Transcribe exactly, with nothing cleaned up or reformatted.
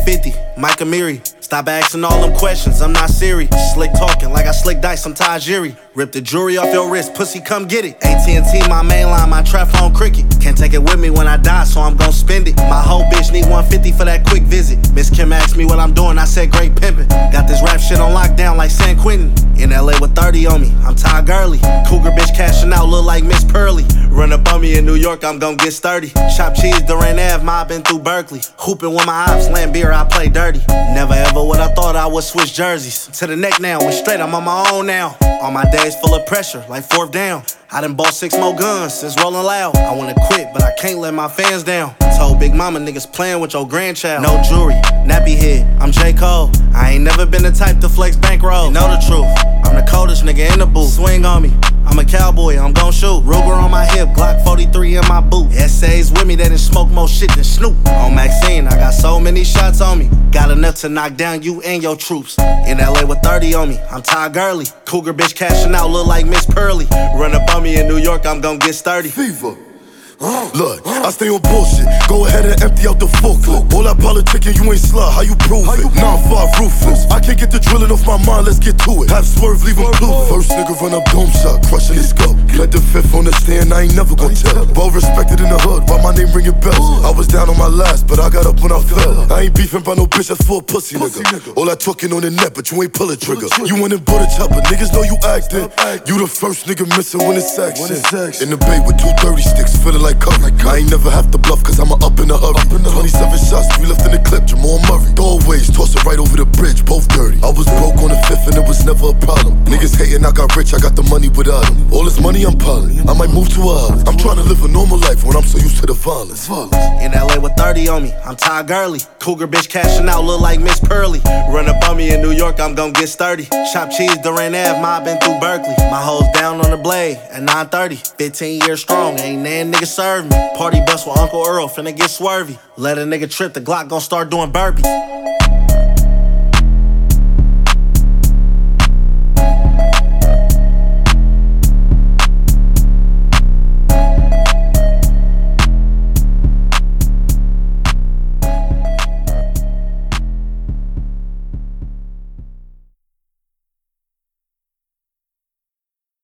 fifty, Mike Amiri. Stop asking all them questions, I'm not Siri. Slick talking like I slick dice, I'm Tajiri. Rip the jewelry off your wrist, pussy, come get it. A T and T, my main line, my trap phone cricket. Can't take it with me when I die, so I'm gon' spend it. My whole bitch need one fifty for that quick visit. Miss Kim asked me what I'm doing, I said great pimpin'. Got this rap shit on lockdown like San Quentin. In L A with thirty on me, I'm Ty Gurley. Cougar bitch cashing out, look like Miss Pearly. Run up on me in New York, I'm gon' get sturdy. Shop cheese, Durant Ave, mobbing through Berkeley. Hooping with my ops, land beer, I play dirty. Never ever would I thought I would switch jerseys. To the neck now, we straight, I'm on my own now. All my days full of pressure, like fourth down. I done bought six more guns since Rollin' Loud. I wanna quit, but I can't let my fans down. Told Big Mama niggas playing with your grandchild. No jewelry, nappy head, I'm J. Cole. I ain't never been the type to flex bankroll. You know the truth, I'm the coldest nigga in the booth. Swing on me, I'm a cowboy, I'm gon' shoot. Ruger on my hip, Glock forty-three in my boot. S A's with me, they done smoke more shit than Snoop. On Maxine, I got so many shots on me. Got enough to knock down you and your troops. In L A with thirty on me, I'm Ty Gurley. Cougar bitch cashing out, look like Miss Pearly. Run up on me in New York, I'm gon' get sturdy. Fever. Look, I stay on bullshit. Go ahead and empty out the full clip. All that politicking, you ain't slut, how you prove it? Nah, I'm far ruthless. I can't get the drilling off my mind, let's get to it. Have swerve, leave him clueless. First nigga run up dome shot, crushing his skull. Let the fifth on the stand, I ain't never gon' tell. Well respected in the hood, why my name ringing bells? I was down on my last, but I got up when I fell. I ain't beefing by no bitch, that's for a pussy nigga. All that talking on the net, but you ain't pull a trigger. You in and butter chopper, niggas know you acting. You the first nigga missing when it's action. In the bay with two thirty sticks, feeling like cover. I ain't never have to bluff, cause I'm a up in a hurry. twenty-seven shots, we left in the clip, Jamal Murray. Doorways, toss it right over the bridge, both dirty. I was broke on the fifth and it was never a problem. Niggas hating, I got rich, I got the money without them. All this money I'm piling, I might move to a house. I'm trying to live a normal life when I'm so used to the violence. In L A with thirty on me, I'm Ty Gurley. Cougar bitch cashing out, look like Miss Pearly. Run up on me in New York, I'm gon' get sturdy. Shop cheese, Durant Ave, mobbing through Berkeley. My hoes down on the blade at nine thirty. fifteen years strong, ain't nan nigga serve me. Party bus with Uncle Earl, finna get swervy. Let a nigga trip, the Glock gon' start doing burpees.